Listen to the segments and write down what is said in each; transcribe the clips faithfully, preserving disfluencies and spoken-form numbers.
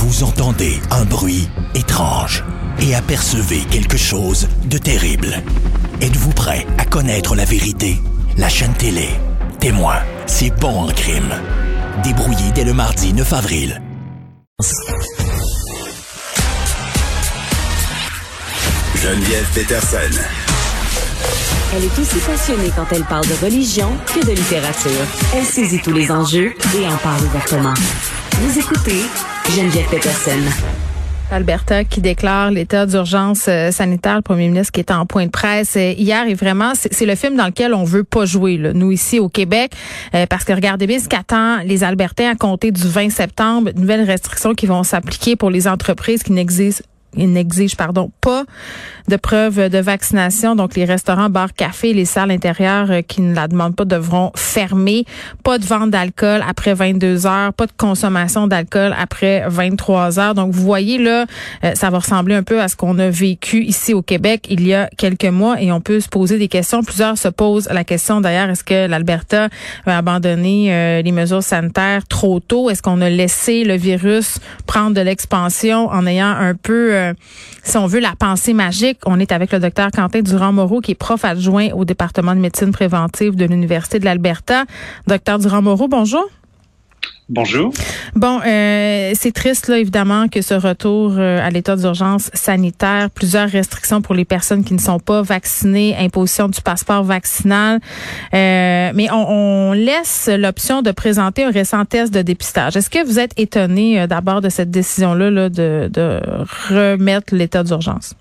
Vous entendez un bruit étrange et apercevez quelque chose de terrible. Êtes-vous prêt à connaître la vérité? La chaîne télé Témoin, c'est bon en crime. Débrouillé dès le mardi neuf avril. Geneviève Peterson. Elle est aussi passionnée quand elle parle de religion que de littérature. Elle saisit tous les enjeux et en parle ouvertement. Vous écoutez Geneviève Peterson. Alberta qui déclare l'état d'urgence euh, sanitaire, le premier ministre qui était en point de presse euh, hier, et vraiment, c'est, c'est le film dans lequel on veut pas jouer, là, nous ici au Québec, euh, parce que regardez bien ce qu'attend les Albertains à compter du vingt septembre, de nouvelles restrictions qui vont s'appliquer pour les entreprises qui n'existent Ils n'exigent, pardon, pas de preuve de vaccination. Donc, les restaurants, bars, cafés, les salles intérieures euh, qui ne la demandent pas devront fermer. Pas de vente d'alcool après vingt-deux heures. Pas de consommation d'alcool après vingt-trois heures. Donc, vous voyez, là, euh, ça va ressembler un peu à ce qu'on a vécu ici au Québec il y a quelques mois et on peut se poser des questions. Plusieurs se posent la question, d'ailleurs, est-ce que l'Alberta va abandonner euh, les mesures sanitaires trop tôt? Est-ce qu'on a laissé le virus prendre de l'expansion en ayant un peu... Euh, si on veut la pensée magique? On est avec le docteur Quentin Durand-Moreau, qui est prof adjoint au département de médecine préventive de l'Université de l'Alberta. Docteur Durand-Moreau, bonjour. Bonjour. Bon, euh, c'est triste, là, évidemment, que ce retour euh, à l'état d'urgence sanitaire, plusieurs restrictions pour les personnes qui ne sont pas vaccinées, imposition du passeport vaccinal, euh, mais on, on laisse l'option de présenter un récent test de dépistage. Est-ce que vous êtes étonné euh, d'abord de cette décision-là là, de, de remettre l'état d'urgence?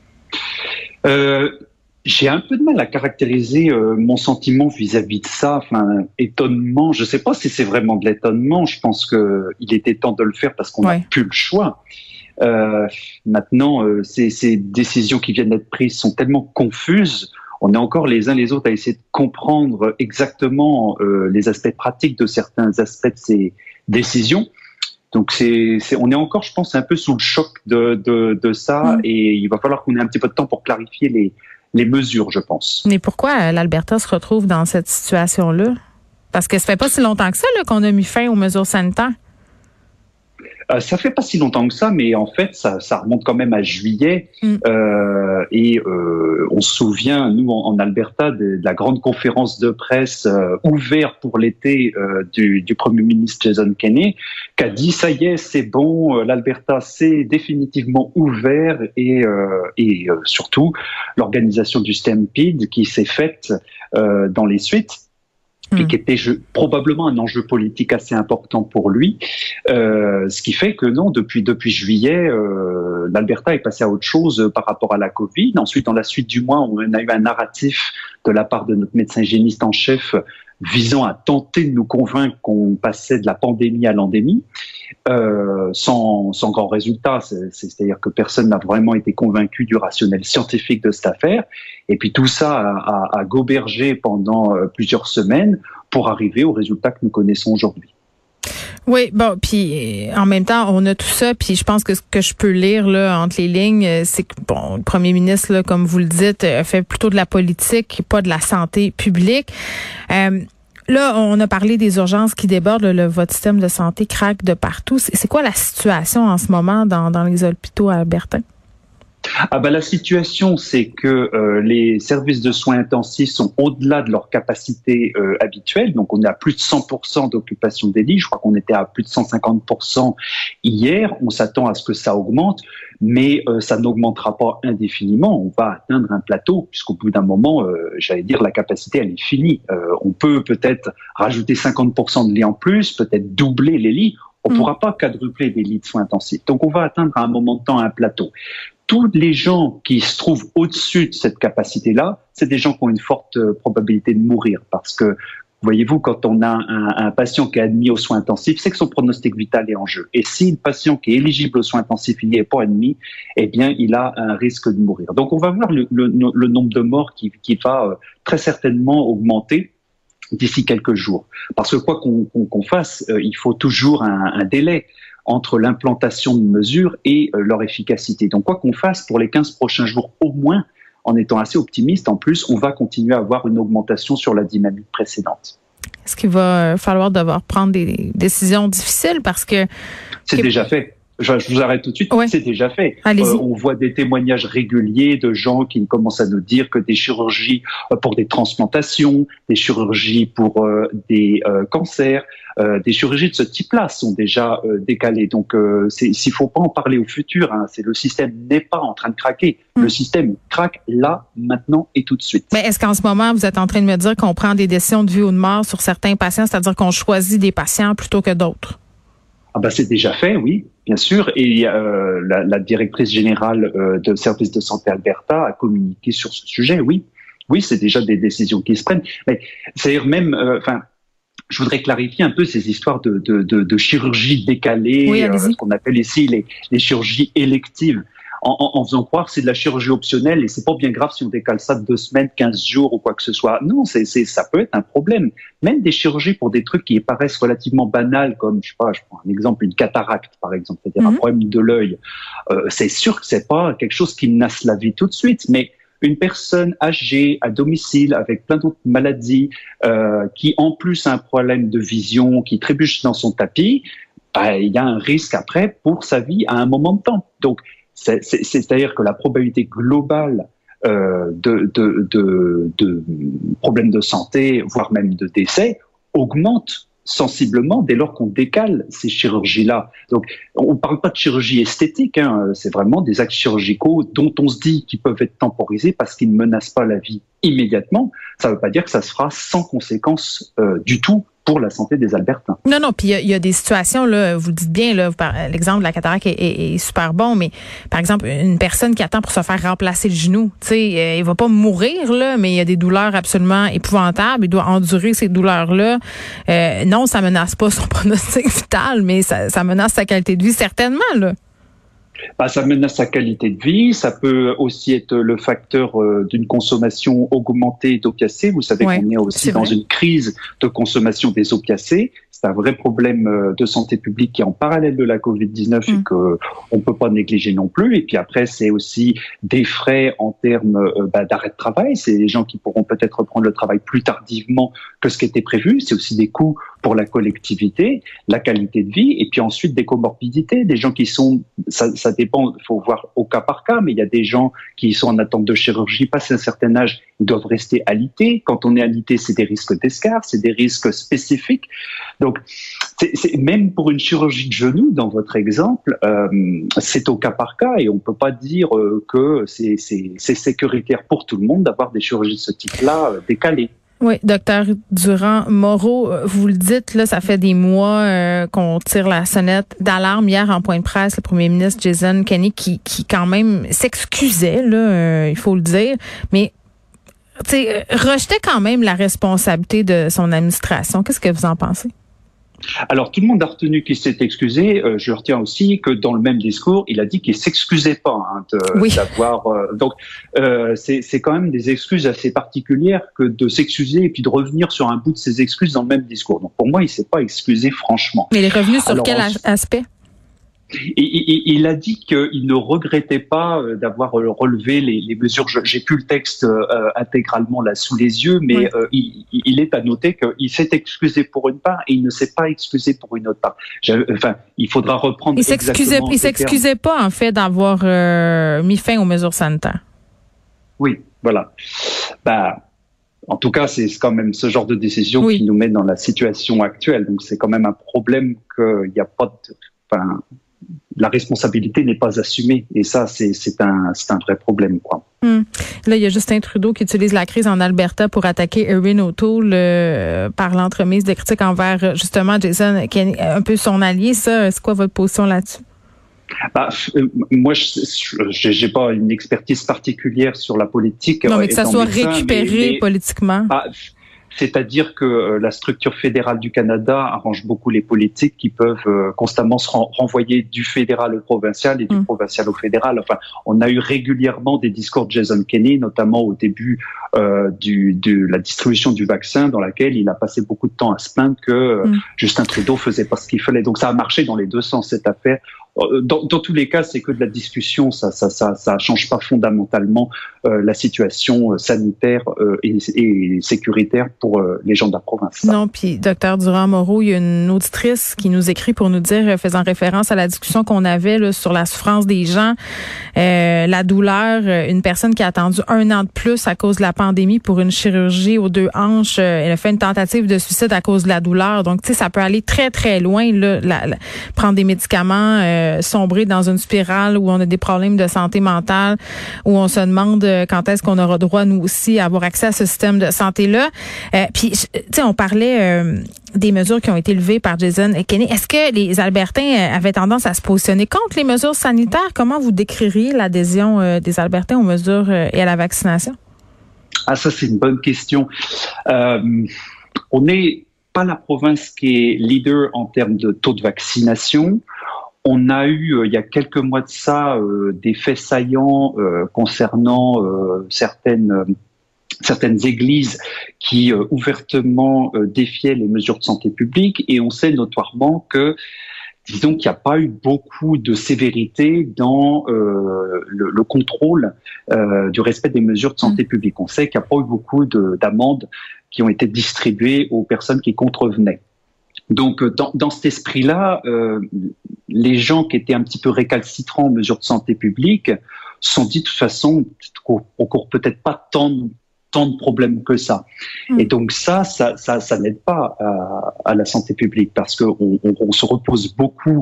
Euh, j'ai un peu de mal à caractériser euh, mon sentiment vis-à-vis de ça. Enfin, étonnement. Je ne sais pas si c'est vraiment de l'étonnement. Je pense que il était temps de le faire parce qu'on n'a ouais. plus le choix. Euh, maintenant, euh, ces, ces décisions qui viennent d'être prises sont tellement confuses. On est encore les uns les autres à essayer de comprendre exactement euh, les aspects pratiques de certains aspects de ces décisions. Donc c'est, c'est, on est encore, je pense, un peu sous le choc de, de, de ça, mmh. et il va falloir qu'on ait un petit peu de temps pour clarifier les, les mesures, je pense. Mais pourquoi l'Alberta se retrouve dans cette situation-là? Parce que ça fait pas si longtemps que ça là, qu'on a mis fin aux mesures sanitaires. Euh, ça fait pas si longtemps que ça, mais en fait, ça, ça remonte quand même à juillet. Mm. Euh, et euh, on se souvient, nous, en, en Alberta, de, de la grande conférence de presse euh, ouverte pour l'été euh, du, du premier ministre Jason Kenney, qui a dit, ça y est, c'est bon, euh, l'Alberta, c'est définitivement ouvert. Et, euh, et euh, surtout, l'organisation du Stampede qui s'est faite euh, dans les suites, et qui était je, probablement un enjeu politique assez important pour lui, euh, ce qui fait que non, depuis depuis juillet, euh, l'Alberta est passé à autre chose par rapport à la Covid. Ensuite, dans la suite du mois, on a eu un narratif de la part de notre médecin hygiéniste en chef visant à tenter de nous convaincre qu'on passait de la pandémie à l'endémie, euh, sans, sans grand résultat. C'est, c'est-à-dire que personne n'a vraiment été convaincu du rationnel scientifique de cette affaire. Et puis tout ça a, a, a gobergé pendant euh, plusieurs semaines pour arriver au résultat que nous connaissons aujourd'hui. Oui, bon, puis en même temps, on a tout ça, puis je pense que ce que je peux lire là entre les lignes, c'est que bon, le premier ministre, là, comme vous le dites, a fait plutôt de la politique, pas de la santé publique. Euh, là, on a parlé des urgences qui débordent, là, le, votre système de santé craque de partout. C'est, c'est quoi la situation en ce moment dans, dans les hôpitaux albertains? Ah ben la situation, c'est que euh, les services de soins intensifs sont au-delà de leur capacité euh, habituelle. Donc, on est à plus de cent pour cent d'occupation des lits. Je crois qu'on était à plus de cent cinquante pour cent hier. On s'attend à ce que ça augmente, mais euh, ça n'augmentera pas indéfiniment. On va atteindre un plateau, puisqu'au bout d'un moment, euh, j'allais dire, la capacité, elle est finie. Euh, on peut peut-être rajouter cinquante pour cent de lits en plus, peut-être doubler les lits. On ne mmh. pourra pas quadrupler des lits de soins intensifs. Donc, on va atteindre à un moment de temps un plateau. Tous les gens qui se trouvent au-dessus de cette capacité-là, c'est des gens qui ont une forte probabilité de mourir. Parce que, voyez-vous, quand on a un, un patient qui est admis aux soins intensifs, c'est que son pronostic vital est en jeu. Et si le patient qui est éligible aux soins intensifs, il n'y est pas admis, eh bien, il a un risque de mourir. Donc, on va voir le, le, le nombre de morts qui, qui va très certainement augmenter d'ici quelques jours. Parce que quoi qu'on, qu'on, qu'on fasse, euh, il faut toujours un, un délai entre l'implantation de mesures et euh, leur efficacité. Donc, quoi qu'on fasse, pour les quinze prochains jours au moins, en étant assez optimiste, en plus, on va continuer à avoir une augmentation sur la dynamique précédente. Est-ce qu'il va falloir devoir prendre des décisions difficiles parce que... C'est déjà fait. Je, je vous arrête tout de suite. Ouais. C'est déjà fait. Euh, on voit des témoignages réguliers de gens qui commencent à nous dire que des chirurgies pour des transplantations, des chirurgies pour euh, des euh, cancers, euh, des chirurgies de ce type-là sont déjà euh, décalées. Donc, euh, c'est, s'il faut pas en parler au futur, hein, c'est le système n'est pas en train de craquer. Mmh. Le système craque là, maintenant et tout de suite. Mais est-ce qu'en ce moment, vous êtes en train de me dire qu'on prend des décisions de vie ou de mort sur certains patients, c'est-à-dire qu'on choisit des patients plutôt que d'autres? Ah ben c'est déjà fait, oui, bien sûr. Et euh, la, la directrice générale euh, de service de santé Alberta a communiqué sur ce sujet. Oui, oui, c'est déjà des décisions qui se prennent. Mais c'est-à-dire même, enfin, euh, je voudrais clarifier un peu ces histoires de, de, de, de chirurgie décalée, oui, euh, ce qu'on appelle ici les, les chirurgies électives. En, en, en faisant croire que c'est de la chirurgie optionnelle et c'est pas bien grave si on décale ça de deux semaines, quinze jours ou quoi que ce soit. Non, c'est, c'est, ça peut être un problème. Même des chirurgies pour des trucs qui paraissent relativement banals, comme, je sais pas, je prends un exemple, une cataracte, par exemple, c'est-à-dire mm-hmm. un problème de l'œil. Euh, c'est sûr que c'est pas quelque chose qui menace la vie tout de suite, mais une personne âgée à domicile avec plein d'autres maladies, euh, qui en plus a un problème de vision, qui trébuche dans son tapis, bah, il y a un risque après pour sa vie à un moment de temps. Donc, C'est, c'est, c'est-à-dire que la probabilité globale euh, de, de, de, de problèmes de santé, voire même de décès, augmente sensiblement dès lors qu'on décale ces chirurgies-là. Donc, on ne parle pas de chirurgie esthétique, hein, c'est vraiment des actes chirurgicaux dont on se dit qu'ils peuvent être temporisés parce qu'ils ne menacent pas la vie immédiatement. Ça ne veut pas dire que ça se fera sans conséquence euh, du tout pour la santé des Albertains. Non, non, puis il y, y a des situations, là, vous le dites bien, là, l'exemple de la cataracte est, est, est super bon, mais par exemple, une personne qui attend pour se faire remplacer le genou, tu sais, euh, il va pas mourir, là, mais il y a des douleurs absolument épouvantables, il doit endurer ces douleurs-là. Euh, non, ça menace pas son pronostic vital, mais ça, ça menace sa qualité de vie, certainement, là. Bah, ça menace sa qualité de vie. Ça peut aussi être le facteur euh, d'une consommation augmentée d'opiacés. Vous savez ouais, qu'on est aussi est dans une crise de consommation des opiacés. C'est un vrai problème euh, de santé publique qui est en parallèle de la covid dix-neuf mmh. et que on peut pas négliger non plus. Et puis après, c'est aussi des frais en termes euh, bah, d'arrêt de travail. C'est les gens qui pourront peut-être reprendre le travail plus tardivement que ce qui était prévu. C'est aussi des coûts pour la collectivité, la qualité de vie, et puis ensuite des comorbidités, des gens qui sont, ça, ça dépend, il faut voir au cas par cas, mais il y a des gens qui sont en attente de chirurgie, passé un certain âge, ils doivent rester alités. Quand on est alité, c'est des risques d'escarre, c'est des risques spécifiques. Donc, c'est, c'est, même pour une chirurgie de genou, dans votre exemple, euh, c'est au cas par cas, et on peut pas dire euh, que c'est, c'est, c'est sécuritaire pour tout le monde d'avoir des chirurgies de ce type-là euh, décalées. Oui, docteur Durand-Moreau, vous le dites, là, ça fait des mois euh, qu'on tire la sonnette d'alarme. Hier, en point de presse, le premier ministre Jason Kenney, qui, qui quand même s'excusait, là, euh, il faut le dire, mais tu sais, rejetait quand même la responsabilité de son administration. Qu'est-ce que vous en pensez? Alors, tout le monde a retenu qu'il s'est excusé. Euh, je retiens aussi que dans le même discours, il a dit qu'il s'excusait pas hein, de, oui. d'avoir. Euh, donc, euh, c'est, c'est quand même des excuses assez particulières que de s'excuser et puis de revenir sur un bout de ses excuses dans le même discours. Donc, pour moi, il s'est pas excusé franchement. Mais il est revenu sur Alors, quel on... aspect? Et, et, il a dit qu'il ne regrettait pas d'avoir relevé les, les mesures. Je, j'ai plus le texte euh, intégralement là sous les yeux, mais oui. euh, il, il est à noter qu'il s'est excusé pour une part et il ne s'est pas excusé pour une autre part. Je, enfin, il faudra reprendre. Il s'excusait, il s'excusait pas en fait d'avoir euh, mis fin aux mesures sanitaires. Oui, voilà. Bah. En tout cas, c'est quand même ce genre de décision oui. qui nous met dans la situation actuelle. Donc, c'est quand même un problème qu'il n'y a pas de. Enfin, la responsabilité n'est pas assumée. Et ça, c'est, c'est, un, c'est un vrai problème, quoi. Hum. Là, il y a Justin Trudeau qui utilise la crise en Alberta pour attaquer Erin O'Toole euh, par l'entremise de critiques envers, justement, Jason Kenney, un peu son allié. Ça, c'est quoi votre position là-dessus? Bah, euh, moi, je j'ai pas une expertise particulière sur la politique. Non, mais que ça soit médecin, récupéré mais, mais, politiquement. Bah, c'est-à-dire que euh, la structure fédérale du Canada arrange beaucoup les politiques qui peuvent euh, constamment se ren- renvoyer du fédéral au provincial et du mmh. provincial au fédéral. Enfin, on a eu régulièrement des discours de Jason Kenney, notamment au début euh, du, de la distribution du vaccin, dans laquelle il a passé beaucoup de temps à se plaindre que euh, mmh. Justin Trudeau faisait pas ce qu'il fallait. Donc ça a marché dans les deux sens, cette affaire. dans, dans tous les cas, c'est que de la discussion, ça, ça, ça, ça change pas fondamentalement euh, la situation sanitaire euh, et, et sécuritaire pour euh, les gens de la province. Ça. Non, puis docteur Durand-Moreau, il y a une auditrice qui nous écrit pour nous dire, faisant référence à la discussion qu'on avait là, sur la souffrance des gens, euh, la douleur, une personne qui a attendu un an de plus à cause de la pandémie pour une chirurgie aux deux hanches, euh, elle a fait une tentative de suicide à cause de la douleur. Donc, tu sais, ça peut aller très, très loin, là, la, la, prendre des médicaments, euh, sombrer dans une spirale où on a des problèmes de santé mentale, où on se demande quand est-ce qu'on aura droit, nous aussi, à avoir accès à ce système de santé-là. Euh, puis, tu sais, on parlait euh, des mesures qui ont été levées par Jason Kenney. Est-ce que les Albertains avaient tendance à se positionner contre les mesures sanitaires? Comment vous décririez l'adhésion euh, des Albertains aux mesures euh, et à la vaccination? Ah, ça, c'est une bonne question. Euh, on n'est pas la province qui est leader en termes de taux de vaccination. On a eu, euh, il y a quelques mois de ça, euh, des faits saillants euh, concernant euh, certaines euh, certaines églises qui euh, ouvertement euh, défiaient les mesures de santé publique, et on sait notoirement que, disons qu'il n'y a pas eu beaucoup de sévérité dans euh, le, le contrôle euh, du respect des mesures de santé publique. On sait qu'il n'y a pas eu beaucoup de, d'amendes qui ont été distribuées aux personnes qui contrevenaient. Donc, dans, dans cet esprit-là, euh, les gens qui étaient un petit peu récalcitrants aux mesures de santé publique se sont dit, de toute façon, on court peut-être pas tant de tant de problèmes que ça. Mmh. Et donc ça, ça, ça, ça n'aide pas à, à la santé publique, parce que on, on, on se repose beaucoup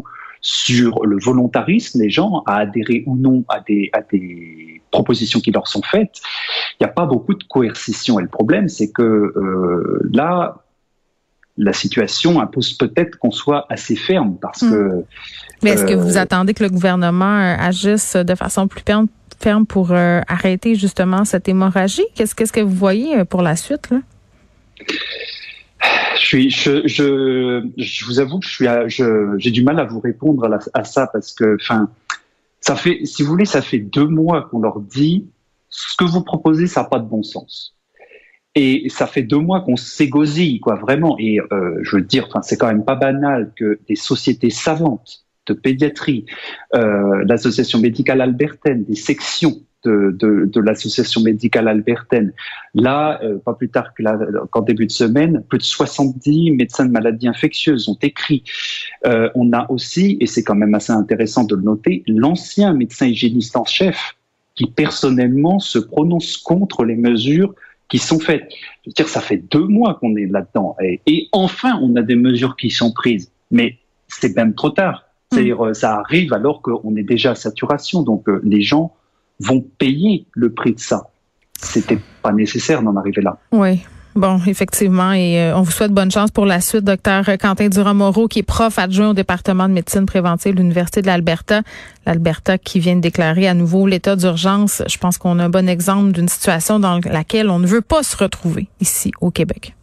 sur le volontarisme des gens à adhérer ou non à des, à des propositions qui leur sont faites. Il n'y a pas beaucoup de coercition. Et le problème, c'est que euh, là, la situation impose peut-être qu'on soit assez ferme, parce mmh. que... Mais est-ce euh, que vous attendez que le gouvernement agisse de façon plus ferme ferme pour euh, arrêter justement cette hémorragie? Qu'est-ce, qu'est-ce que vous voyez pour la suite, là? Je suis, je, je, je vous avoue que je suis, à, je, j'ai du mal à vous répondre à, la, à ça, parce que, enfin, ça fait, si vous voulez, ça fait deux mois qu'on leur dit ce que vous proposez, ça n'a pas de bon sens. Et ça fait deux mois qu'on s'égosille, quoi, vraiment. Et euh, je veux dire, enfin, c'est quand même pas banal que des sociétés savantes de pédiatrie, euh, l'association médicale albertaine, des sections de, de, de l'association médicale albertaine. Là, euh, pas plus tard que la, qu'en début de semaine, plus de soixante-dix médecins de maladies infectieuses ont écrit. Euh, on a aussi, et c'est quand même assez intéressant de le noter, l'ancien médecin hygiéniste en chef qui personnellement se prononce contre les mesures qui sont faites. Je veux dire, ça fait deux mois qu'on est là-dedans. Et, et enfin, on a des mesures qui sont prises. Mais c'est même trop tard. C'est-à-dire, ça arrive alors qu'on est déjà à saturation. Donc, euh, les gens vont payer le prix de ça. C'était pas nécessaire d'en arriver là. Oui. Bon, effectivement, et euh, on vous souhaite bonne chance pour la suite, docteur Quentin Durand-Moreau, qui est prof adjoint au département de médecine préventive de l'Université de l'Alberta. L'Alberta qui vient de déclarer à nouveau l'état d'urgence. Je pense qu'on a un bon exemple d'une situation dans laquelle on ne veut pas se retrouver ici au Québec.